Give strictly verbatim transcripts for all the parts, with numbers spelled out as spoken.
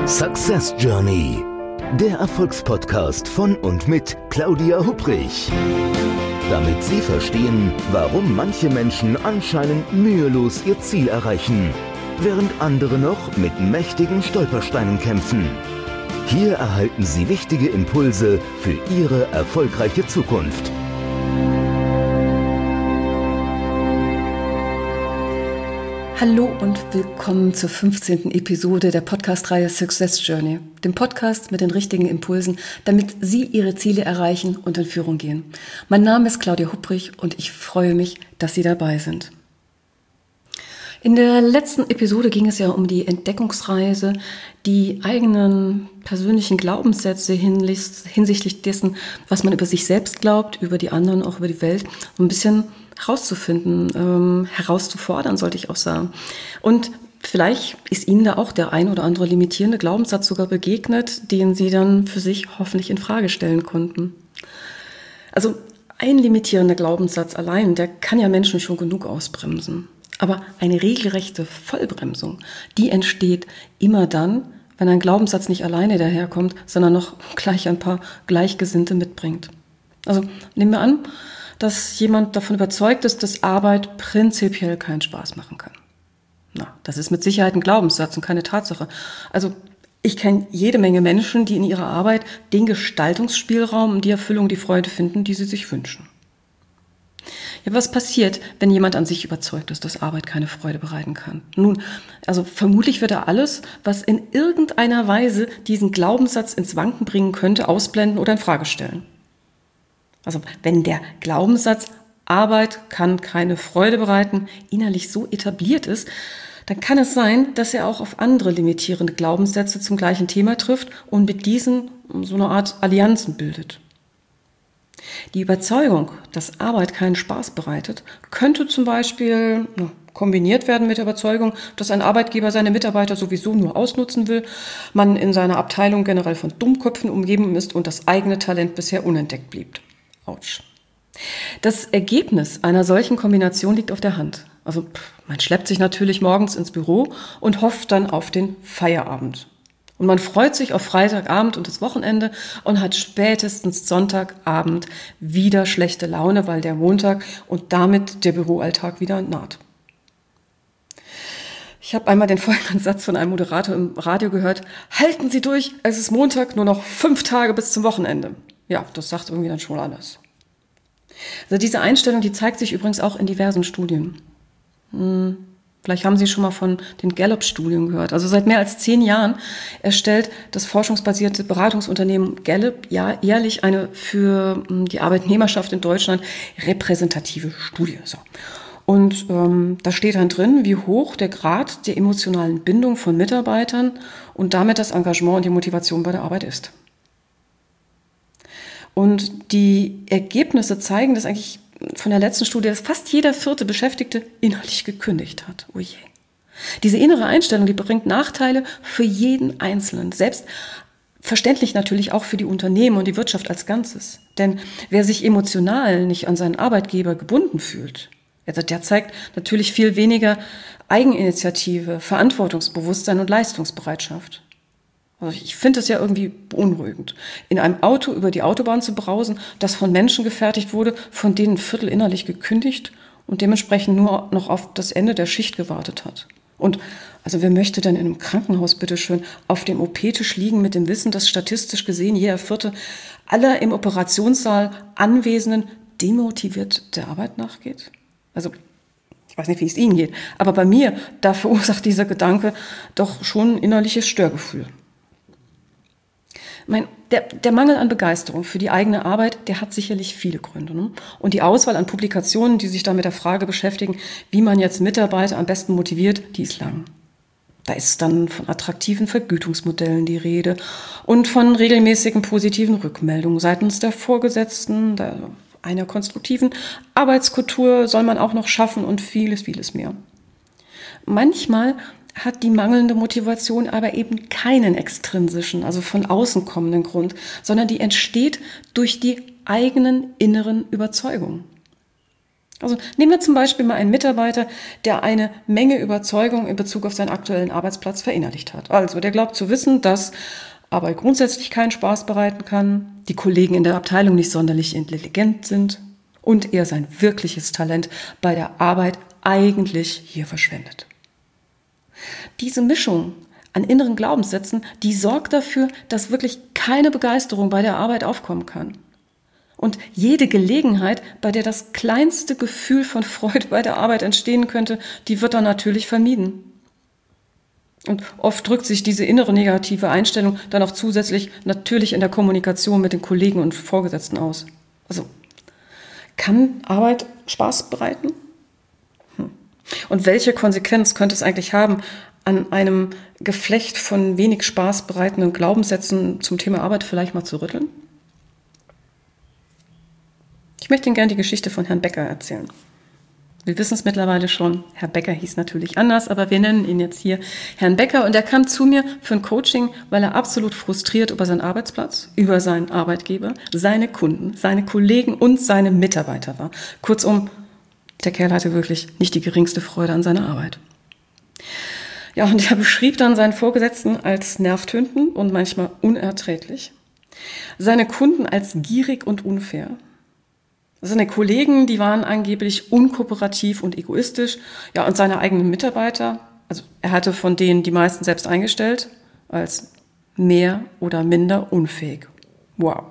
Success Journey, der Erfolgspodcast von und mit Claudia Hupprich. Damit Sie verstehen, warum manche Menschen anscheinend mühelos ihr Ziel erreichen, während andere noch mit mächtigen Stolpersteinen kämpfen. Hier erhalten Sie wichtige Impulse für Ihre erfolgreiche Zukunft. Hallo und willkommen zur fünfzehnten Episode der Podcast-Reihe Success Journey, dem Podcast mit den richtigen Impulsen, damit Sie Ihre Ziele erreichen und in Führung gehen. Mein Name ist Claudia Hupprich und ich freue mich, dass Sie dabei sind. In der letzten Episode ging es ja um die Entdeckungsreise, die eigenen persönlichen Glaubenssätze hinsichtlich dessen, was man über sich selbst glaubt, über die anderen, auch über die Welt, um ein bisschen herauszufinden, ähm, herauszufordern, sollte ich auch sagen. Und vielleicht ist Ihnen da auch der ein oder andere limitierende Glaubenssatz sogar begegnet, den Sie dann für sich hoffentlich in Frage stellen konnten. Also ein limitierender Glaubenssatz allein, der kann ja Menschen schon genug ausbremsen. Aber eine regelrechte Vollbremsung, die entsteht immer dann, wenn ein Glaubenssatz nicht alleine daherkommt, sondern noch gleich ein paar Gleichgesinnte mitbringt. Also nehmen wir an, dass jemand davon überzeugt ist, dass Arbeit prinzipiell keinen Spaß machen kann. Na, das ist mit Sicherheit ein Glaubenssatz und keine Tatsache. Also ich kenne jede Menge Menschen, die in ihrer Arbeit den Gestaltungsspielraum und die Erfüllung, die Freude finden, die sie sich wünschen. Ja, was passiert, wenn jemand an sich überzeugt ist, dass Arbeit keine Freude bereiten kann? Nun, also vermutlich wird er alles, was in irgendeiner Weise diesen Glaubenssatz ins Wanken bringen könnte, ausblenden oder in Frage stellen. Also wenn der Glaubenssatz, Arbeit kann keine Freude bereiten, innerlich so etabliert ist, dann kann es sein, dass er auch auf andere limitierende Glaubenssätze zum gleichen Thema trifft und mit diesen so eine Art Allianzen bildet. Die Überzeugung, dass Arbeit keinen Spaß bereitet, könnte zum Beispiel na, kombiniert werden mit der Überzeugung, dass ein Arbeitgeber seine Mitarbeiter sowieso nur ausnutzen will, man in seiner Abteilung generell von Dummköpfen umgeben ist und das eigene Talent bisher unentdeckt blieb. Autsch. Das Ergebnis einer solchen Kombination liegt auf der Hand. Also man schleppt sich natürlich morgens ins Büro und hofft dann auf den Feierabend. Und man freut sich auf Freitagabend und das Wochenende und hat spätestens Sonntagabend wieder schlechte Laune, weil der Montag und damit der Büroalltag wieder naht. Ich habe einmal den folgenden Satz von einem Moderator im Radio gehört: Halten Sie durch, es ist Montag, nur noch fünf Tage bis zum Wochenende. Ja, das sagt irgendwie dann schon alles. Also diese Einstellung, die zeigt sich übrigens auch in diversen Studien. Hm. Vielleicht haben Sie schon mal von den Gallup-Studien gehört. Also seit mehr als zehn Jahren erstellt das forschungsbasierte Beratungsunternehmen Gallup ja jährlich eine für die Arbeitnehmerschaft in Deutschland repräsentative Studie. So. Und ähm, da steht dann drin, wie hoch der Grad der emotionalen Bindung von Mitarbeitern und damit das Engagement und die Motivation bei der Arbeit ist. Und die Ergebnisse zeigen, dass eigentlich von der letzten Studie, dass fast jeder vierte Beschäftigte innerlich gekündigt hat. Oh je. Diese innere Einstellung, die bringt Nachteile für jeden Einzelnen. Selbstverständlich natürlich auch für die Unternehmen und die Wirtschaft als Ganzes. Denn wer sich emotional nicht an seinen Arbeitgeber gebunden fühlt, also der zeigt natürlich viel weniger Eigeninitiative, Verantwortungsbewusstsein und Leistungsbereitschaft. Also ich finde es ja irgendwie beunruhigend, in einem Auto über die Autobahn zu brausen, das von Menschen gefertigt wurde, von denen ein Viertel innerlich gekündigt und dementsprechend nur noch auf das Ende der Schicht gewartet hat. Und also wer möchte denn in einem Krankenhaus bitteschön auf dem O P-Tisch liegen mit dem Wissen, dass statistisch gesehen jeder Vierte aller im Operationssaal Anwesenden demotiviert der Arbeit nachgeht? Also ich weiß nicht, wie es Ihnen geht, aber bei mir, da verursacht dieser Gedanke doch schon ein innerliches Störgefühl. Mein, der, der Mangel an Begeisterung für die eigene Arbeit, der hat sicherlich viele Gründe. Ne? Und die Auswahl an Publikationen, die sich da mit der Frage beschäftigen, wie man jetzt Mitarbeiter am besten motiviert, die ist lang. Da ist dann von attraktiven Vergütungsmodellen die Rede und von regelmäßigen positiven Rückmeldungen seitens der Vorgesetzten, der, einer konstruktiven Arbeitskultur soll man auch noch schaffen und vieles, vieles mehr. Manchmal hat die mangelnde Motivation aber eben keinen extrinsischen, also von außen kommenden Grund, sondern die entsteht durch die eigenen inneren Überzeugungen. Also nehmen wir zum Beispiel mal einen Mitarbeiter, der eine Menge Überzeugung in Bezug auf seinen aktuellen Arbeitsplatz verinnerlicht hat. Also der glaubt zu wissen, dass Arbeit grundsätzlich keinen Spaß bereiten kann, die Kollegen in der Abteilung nicht sonderlich intelligent sind und er sein wirkliches Talent bei der Arbeit eigentlich hier verschwendet. Diese Mischung an inneren Glaubenssätzen, die sorgt dafür, dass wirklich keine Begeisterung bei der Arbeit aufkommen kann. Und jede Gelegenheit, bei der das kleinste Gefühl von Freude bei der Arbeit entstehen könnte, die wird dann natürlich vermieden. Und oft drückt sich diese innere negative Einstellung dann auch zusätzlich natürlich in der Kommunikation mit den Kollegen und Vorgesetzten aus. Also, kann Arbeit Spaß bereiten? Hm. Und welche Konsequenz könnte es eigentlich haben, an einem Geflecht von wenig Spaß bereitenden Glaubenssätzen zum Thema Arbeit vielleicht mal zu rütteln? Ich möchte Ihnen gerne die Geschichte von Herrn Becker erzählen. Wir wissen es mittlerweile schon, Herr Becker hieß natürlich anders, aber wir nennen ihn jetzt hier Herrn Becker und er kam zu mir für ein Coaching, weil er absolut frustriert über seinen Arbeitsplatz, über seinen Arbeitgeber, seine Kunden, seine Kollegen und seine Mitarbeiter war. Kurzum, der Kerl hatte wirklich nicht die geringste Freude an seiner Arbeit. Ja, und er beschrieb dann seinen Vorgesetzten als nervtötend und manchmal unerträglich, seine Kunden als gierig und unfair. Seine Kollegen, die waren angeblich unkooperativ und egoistisch. Ja, und seine eigenen Mitarbeiter, also er hatte von denen die meisten selbst eingestellt, als mehr oder minder unfähig. Wow.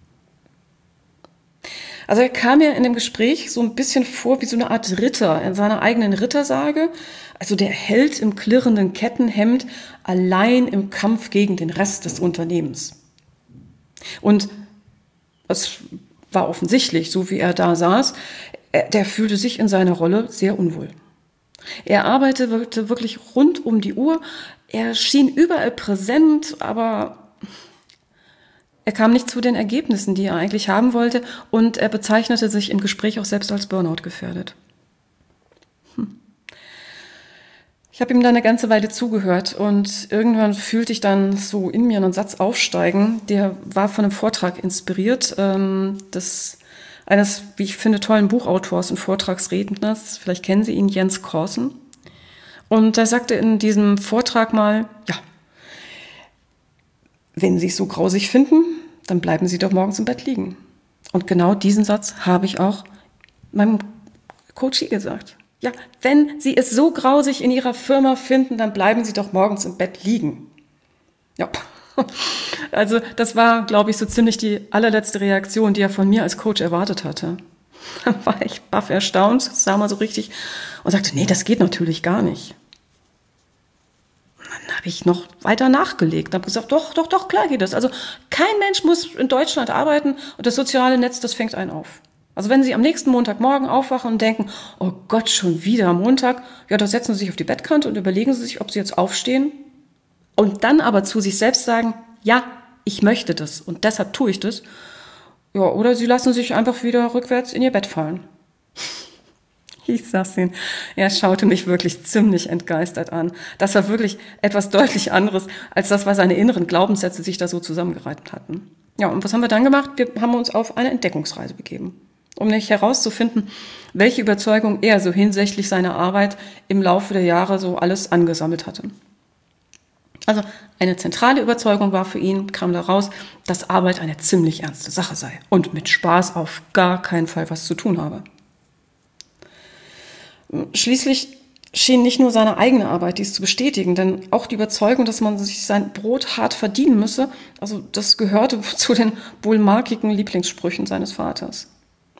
Also er kam mir in dem Gespräch so ein bisschen vor wie so eine Art Ritter in seiner eigenen Rittersage. Also der Held im klirrenden Kettenhemd, allein im Kampf gegen den Rest des Unternehmens. Und es war offensichtlich, so wie er da saß, der fühlte sich in seiner Rolle sehr unwohl. Er arbeitete wirklich rund um die Uhr, er schien überall präsent, aber er kam nicht zu den Ergebnissen, die er eigentlich haben wollte und er bezeichnete sich im Gespräch auch selbst als Burnout gefährdet. Hm. Ich habe ihm dann eine ganze Weile zugehört und irgendwann fühlte ich dann so in mir einen Satz aufsteigen, der war von einem Vortrag inspiriert, ähm, des eines, wie ich finde, tollen Buchautors und Vortragsredners, vielleicht kennen Sie ihn, Jens Korsen. Und er sagte in diesem Vortrag mal, ja, wenn Sie es so grausig finden, dann bleiben Sie doch morgens im Bett liegen. Und genau diesen Satz habe ich auch meinem Coachie gesagt. Ja, wenn Sie es so grausig in Ihrer Firma finden, dann bleiben Sie doch morgens im Bett liegen. Ja, also das war, glaube ich, so ziemlich die allerletzte Reaktion, die er von mir als Coach erwartet hatte. Da war ich baff erstaunt, sah mal so richtig und sagte, nee, das geht natürlich gar nicht. Und dann habe ich noch weiter nachgelegt und habe gesagt, doch, doch, doch, klar geht das. Also kein Mensch muss in Deutschland arbeiten und das soziale Netz, das fängt einen auf. Also wenn Sie am nächsten Montagmorgen aufwachen und denken, oh Gott, schon wieder Montag, ja, da setzen Sie sich auf die Bettkante und überlegen Sie sich, ob Sie jetzt aufstehen und dann aber zu sich selbst sagen, ja, ich möchte das und deshalb tue ich das. Ja, oder Sie lassen sich einfach wieder rückwärts in Ihr Bett fallen. Ich sag's Ihnen, er schaute mich wirklich ziemlich entgeistert an. Das war wirklich etwas deutlich anderes, als das, was seine inneren Glaubenssätze sich da so zusammengereiht hatten. Ja, und was haben wir dann gemacht? Wir haben uns auf eine Entdeckungsreise begeben, um nicht herauszufinden, welche Überzeugung er so hinsichtlich seiner Arbeit im Laufe der Jahre so alles angesammelt hatte. Also eine zentrale Überzeugung war für ihn, kam daraus, dass Arbeit eine ziemlich ernste Sache sei und mit Spaß auf gar keinen Fall was zu tun habe. Schließlich schien nicht nur seine eigene Arbeit dies zu bestätigen, denn auch die Überzeugung, dass man sich sein Brot hart verdienen müsse, also das gehörte zu den wohl markigen Lieblingssprüchen seines Vaters.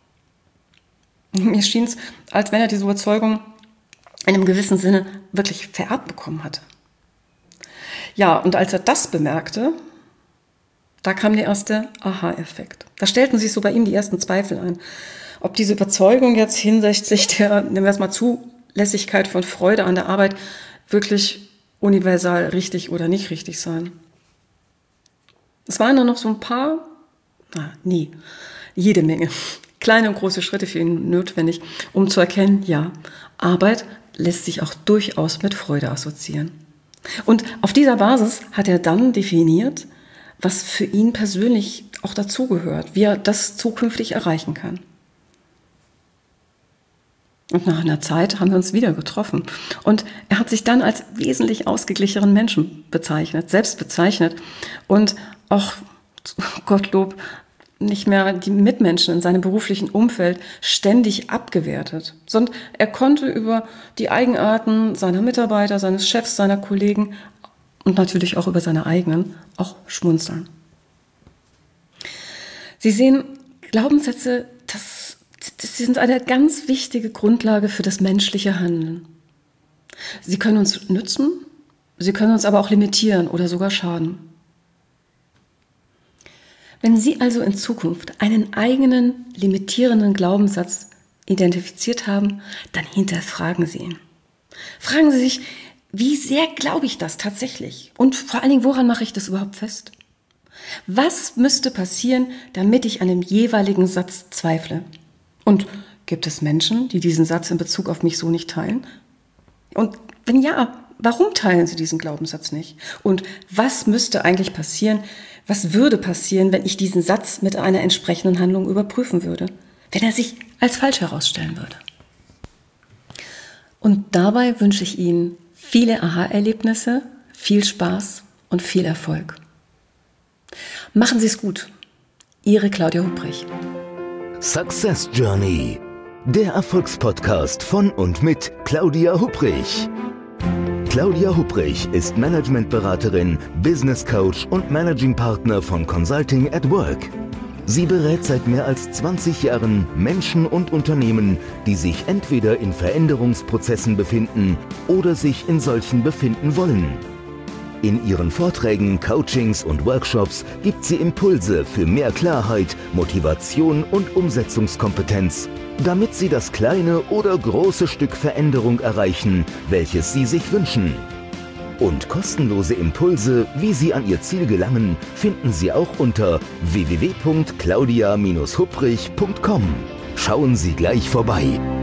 Mir schien es, als wenn er diese Überzeugung in einem gewissen Sinne wirklich vererbt bekommen hatte. Ja, und als er das bemerkte, da kam der erste Aha-Effekt. Da stellten sich so bei ihm die ersten Zweifel ein, ob diese Überzeugung jetzt hinsichtlich der, nehmen wir es mal, Zulässigkeit von Freude an der Arbeit wirklich universal richtig oder nicht richtig sein. Es waren dann noch so ein paar, na, nie, jede Menge, kleine und große Schritte für ihn notwendig, um zu erkennen, ja, Arbeit lässt sich auch durchaus mit Freude assoziieren. Und auf dieser Basis hat er dann definiert, was für ihn persönlich auch dazugehört, wie er das zukünftig erreichen kann. Und nach einer Zeit haben wir uns wieder getroffen. Und er hat sich dann als wesentlich ausgeglichenen Menschen bezeichnet, selbst bezeichnet. Und auch, Gottlob, nicht mehr die Mitmenschen in seinem beruflichen Umfeld ständig abgewertet, sondern er konnte über die Eigenarten seiner Mitarbeiter, seines Chefs, seiner Kollegen und natürlich auch über seine eigenen auch schmunzeln. Sie sehen, Glaubenssätze, das, das sind eine ganz wichtige Grundlage für das menschliche Handeln. Sie können uns nützen, sie können uns aber auch limitieren oder sogar schaden. Wenn Sie also in Zukunft einen eigenen limitierenden Glaubenssatz identifiziert haben, dann hinterfragen Sie ihn. Fragen Sie sich, wie sehr glaube ich das tatsächlich? Und vor allen Dingen, woran mache ich das überhaupt fest? Was müsste passieren, damit ich an dem jeweiligen Satz zweifle? Und gibt es Menschen, die diesen Satz in Bezug auf mich so nicht teilen? Und wenn ja, warum teilen sie diesen Glaubenssatz nicht? Und was müsste eigentlich passieren, was würde passieren, wenn ich diesen Satz mit einer entsprechenden Handlung überprüfen würde? Wenn er sich als falsch herausstellen würde? Und dabei wünsche ich Ihnen viele Aha-Erlebnisse, viel Spaß und viel Erfolg. Machen Sie es gut. Ihre Claudia Hubrich. Success Journey, der Erfolgspodcast von und mit Claudia Hubrich. Claudia Hubrich ist Managementberaterin, Business Coach und Managing Partner von Consulting at Work. Sie berät seit mehr als zwanzig Jahren Menschen und Unternehmen, die sich entweder in Veränderungsprozessen befinden oder sich in solchen befinden wollen. In ihren Vorträgen, Coachings und Workshops gibt sie Impulse für mehr Klarheit, Motivation und Umsetzungskompetenz, damit sie das kleine oder große Stück Veränderung erreichen, welches sie sich wünschen. Und kostenlose Impulse, wie Sie an Ihr Ziel gelangen, finden Sie auch unter w w w punkt claudia Bindestrich hubrich punkt com. Schauen Sie gleich vorbei.